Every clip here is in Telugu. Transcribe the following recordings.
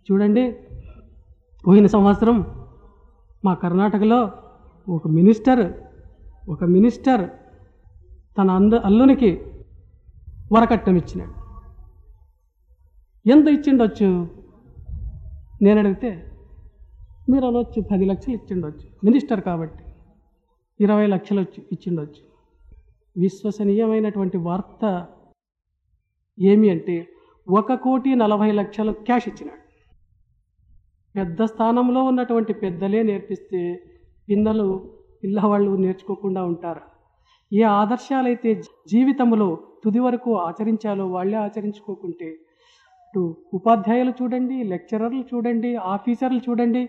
చూడండి, పోయిన సంవత్సరం మా కర్ణాటకలో ఒక మినిస్టర్ తన అల్లునికి వరకట్నం ఇచ్చినాడు. ఎంత ఇచ్చిండొచ్చు? నేను అడిగితే మీరు అనొచ్చు 10 లక్షలు ఇచ్చిండొచ్చు, మినిస్టర్ కాబట్టి 20 లక్షలు ఇచ్చిండొచ్చు. విశ్వసనీయమైనటువంటి వార్త ఏమి అంటే 1,40,00,000 క్యాష్ ఇచ్చినాడు. పెద్ద స్థానంలో ఉన్నటువంటి పెద్దలే నేర్పిస్తే పిల్లవాళ్ళు నేర్చుకోకుండా ఉంటారు. ఏ ఆదర్శాలైతే జీవితంలో తుది వరకు ఆచరించాలో వాళ్ళే ఆచరించుకోకుంటే, అటు ఉపాధ్యాయులు చూడండి, లెక్చరర్లు చూడండి, ఆఫీసర్లు చూడండి,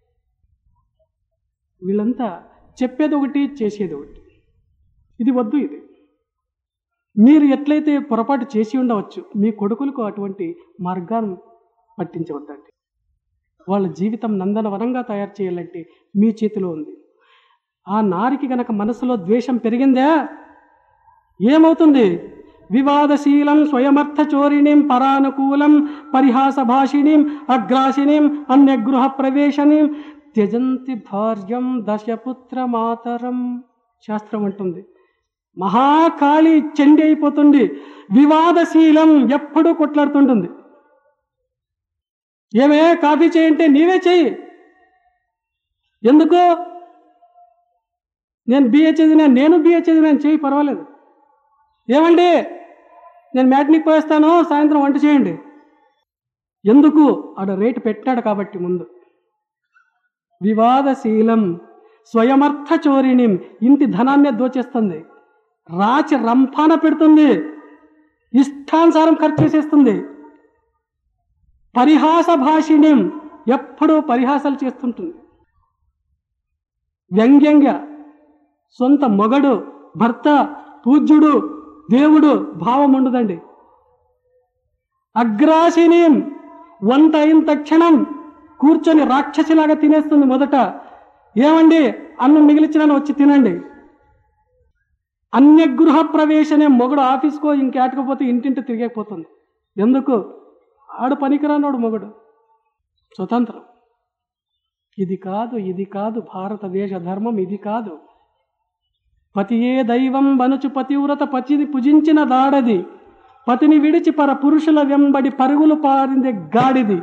వీళ్ళంతా చెప్పేది ఒకటి, చేసేది ఒకటి. ఇది వద్దు. ఇది మీరు ఎట్లయితే పొరపాటు చేసి ఉండవచ్చు, మీ కొడుకులకు అటువంటి మార్గాన్ని పట్టించవద్దండి. వాళ్ళ జీవితం నందనవనంగా తయారు చేయాలంటే మీ చేతిలో ఉంది. ఆ నారికి గనక మనసులో ద్వేషం పెరిగిందా ఏమవుతుంది? వివాదశీలం స్వయమర్థ చోరిణీం పరానుకూలం పరిహాస భాషిణీం అగ్రాసినీం అన్యగృహ ప్రవేశనీం త్యజంతి భార్యం దశపుత్ర మాతరం. శాస్త్రం అంటుంది, మహాకాళి చండి అయిపోతుంది. వివాదశీలం ఎప్పుడూ కొట్లాడుతుంటుంది. ఏమే కాఫీ చేయంటే నీవే చెయ్యి. ఎందుకు? నేను బిఏ చదివినాను చెయ్యి, పర్వాలేదు. ఏమండి, నేను మ్యాట్నికి పోయేస్తాను, సాయంత్రం వంట చేయండి. ఎందుకు? ఆడ రేటు పెట్టాడు కాబట్టి ముందు. వివాదశీలం స్వయమర్థ చోరిణిం, ఇంటి ధనాన్నే దోచేస్తుంది, రాచి రంపాన పెడుతుంది, ఇష్టానుసారం ఖర్చు చేసేస్తుంది. పరిహాస భాషిణిం, ఎప్పుడూ పరిహాసాలు చేస్తుంటుంది. వ్యంగ్యంగా సొంత మొగడు, భర్త, పూజ్యుడు, దేవుడు భావం ఉండదండి. అగ్రాసినీం, వంట అయిన తక్షణం కూర్చొని రాక్షసిలాగా తినేస్తుంది. మొదట ఏమండి అన్నం మిగిలిచిన వచ్చి తినండి. అన్యగృహ ప్రవేశనే, మొగడు ఆఫీస్కో ఇంకేటకపోతే ఇంటింటి తిరిగకపోతుంది. ఎందుకు? ఆడు పనికిరానోడు మొగడు. స్వతంత్రం. ఇది కాదు భారతదేశ ధర్మం. ఇది కాదు. పతియే దైవం బనుచు పతివ్రత పతిని పూజించిన దాడది, పతిని విడిచి పర పురుషుల వెంబడి పరుగులు పారిందే గాడిది,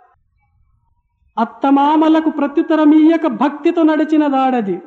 అత్తమామలకు ప్రత్యుత్తరమీయక భక్తితో నడిచిన దాడది,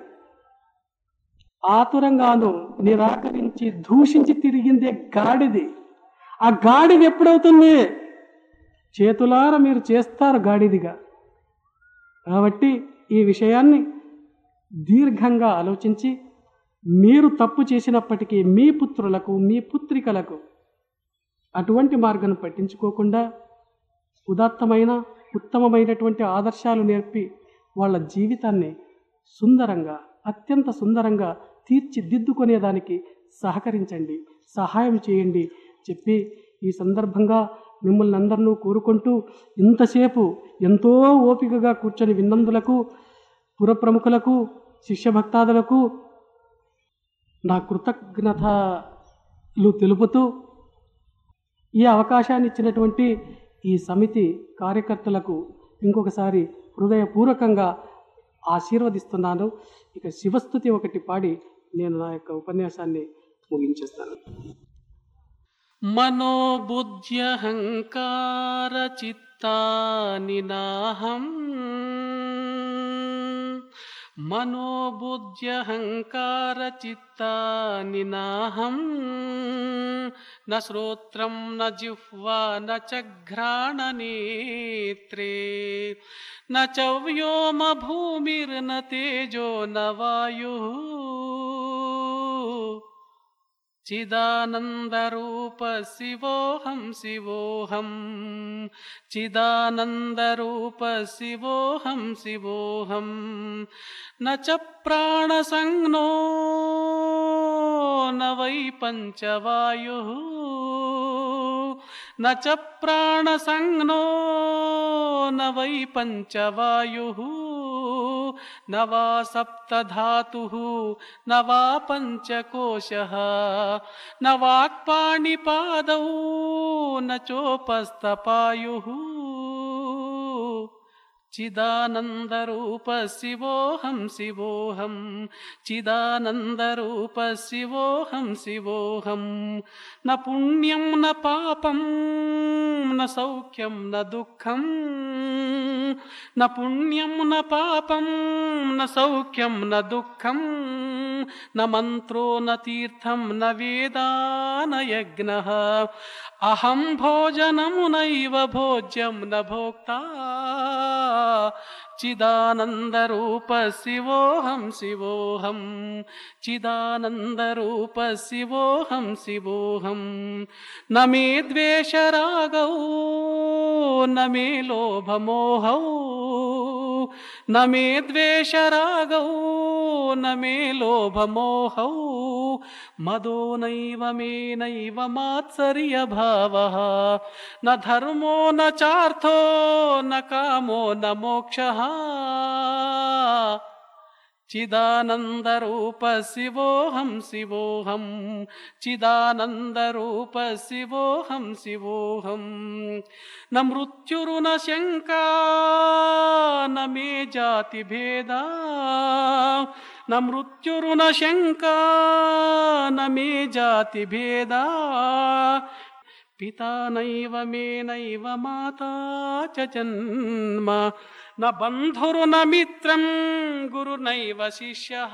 ఆతురంగాను నిరాకరించి దూషించి తిరిగిందే గాడిది. ఆ గాడిది ఎప్పుడవుతుంది? చేతులార మీరు చేస్తారు గాడిదిగా. కాబట్టి ఈ విషయాన్ని దీర్ఘంగా ఆలోచించి, మీరు తప్పు చేసినప్పటికీ మీ పుత్రులకు, మీ పుత్రికలకు అటువంటి మార్గం పట్టించుకోకుండా ఉదాత్తమైన ఉత్తమమైనటువంటి ఆదర్శాలు నేర్పి వాళ్ళ జీవితాన్ని సుందరంగా, అత్యంత సుందరంగా తీర్చిదిద్దుకునేదానికి సహకరించండి, సహాయం చేయండి చెప్పి ఈ సందర్భంగా మిమ్మల్ని అందరినూ కోరుకుంటూ, ఇంతసేపు ఎంతో ఓపికగా కూర్చొని విన్నందులకు, పురప్రముఖులకు, శిష్యభక్తాదులకు నా కృతజ్ఞతలు తెలుపుతూ, ఈ అవకాశాన్ని ఇచ్చినటువంటి ఈ సమితి కార్యకర్తలకు ఇంకొకసారి హృదయపూర్వకంగా ఆశీర్వదిస్తున్నాను. ఇక శివస్తుతి ఒకటి పాడి నేను నా యొక్క ఉపన్యాసాన్ని ముగించేస్తాను. మనోబుద్ధ్యహంకార చిత్తాని నాహం, మనోబుద్ధ్యహంకార చిత్తాని నాహం, న శ్రోత్రం న జిహ్వా న చ ఘ్రాణనేత్రే, న చ వ్యోమ భూమిర్న తేజో న వాయుః, చిదానందరూప శివోహం శివోహం, చిదానందరూప శివోహం శివోహం, న చ ప్రాణసంజ్ఞో న వై పంచవాయుః, న చ ప్రాణసంజ్ఞో న వై పంచవాయుః, న వా సప్తధాతుః న వా పంచకోశః, న వాక్పాణిపాదౌ న చోపస్థపాయుః. చిదానందరూప శివోహం శివోహం చిదానందరూప శివోహం శివోహం న పుణ్యం న పాపం న సౌఖ్యం న దుఃఖం న పుణ్యం న పాపం న సౌఖ్యం న దుఃఖం న మంత్రో న తీర్థం న వేదా న యజ్ఞః అహం భోజనం నైవ భోజ్యం న భోక్తా చిదానందరూప శివోహం శివోహం చిదానందరూప శివోహం శివోహం న మే ద్వేషరాగౌ న మే లోభమోహౌ న మే ద్వేషరాగౌ న మే లోభమోహౌ మదో నైవ మే నైవ మాత్సర్యభావః న ధర్మో న చార్థో న కామో న మోక్షః చిదానందరూప శివోహం శివోహం చిదానందరూప శివోహం శివోహం న మృత్యురు న శంకా న మే జాతి భేదా న మృత్యురు న శంకా న మే జాతి భేదా పితా నైవ మే నైవ మాతా చ జన్మ న బంధురు న మిత్రం గురునైవ శిష్యః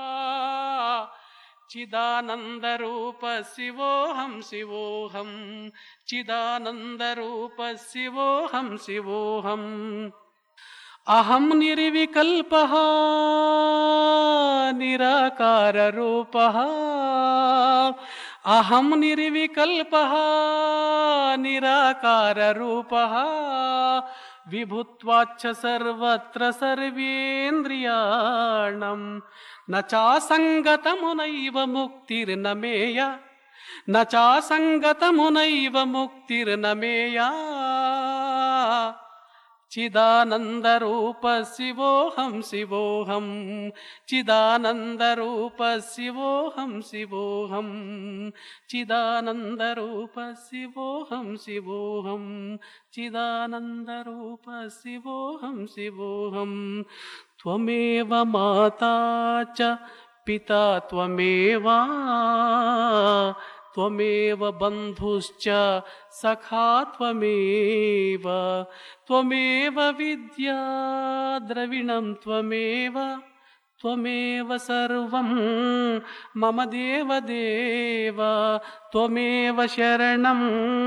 చిదానందరూప శివోహం శివోహం చిదానందరూప శివోహం శివోహం అహం నిర్వికల్పః నిరాకారరూపః అహం నిర్వికల్పః నిరాకారరూపః విభుత్వాచ్చ సర్వత్ర సర్వేంద్రియాణం న చాసంగతమునైవ ముక్తిర్న మేయ న చాసంగతమునైవ ముక్తిర్న మేయ చిదానందరూప శివోహం శివోహం చిదానందరూప శివోహం శివోహం చిదానందరూప శివోహం శివోహం చిదానందరూప శివోహం శివోహం త్వమేవ మాతా చ పితా త్వమేవ త్వమేవ బంధుశ్చ సఖా త్వమేవ త్వమేవ విద్యా ద్రవిణం త్వమేవ త్వమేవ సర్వం మమ దేవదేవ త్వమేవ శరణం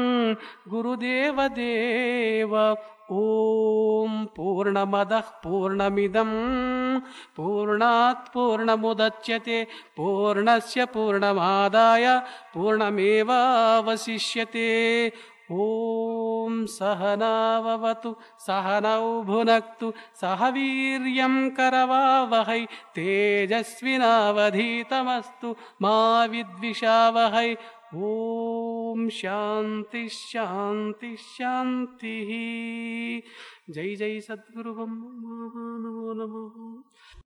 గురుదేవదేవ ఓం పూర్ణమదః పూర్ణమిదం పూర్ణాత్ పూర్ణముదచ్యతే పూర్ణస్య పూర్ణమాదాయ పూర్ణమేవావశిష్యతే ఓం సహనావవతు సహనౌ భునక్తు సహ వీర్యం కరవావహై తేజస్వినావధీతమస్తు మా విద్విషావహై ఓం శాంతి శాంతి శాంతి జై జై సద్గురు నమో నమో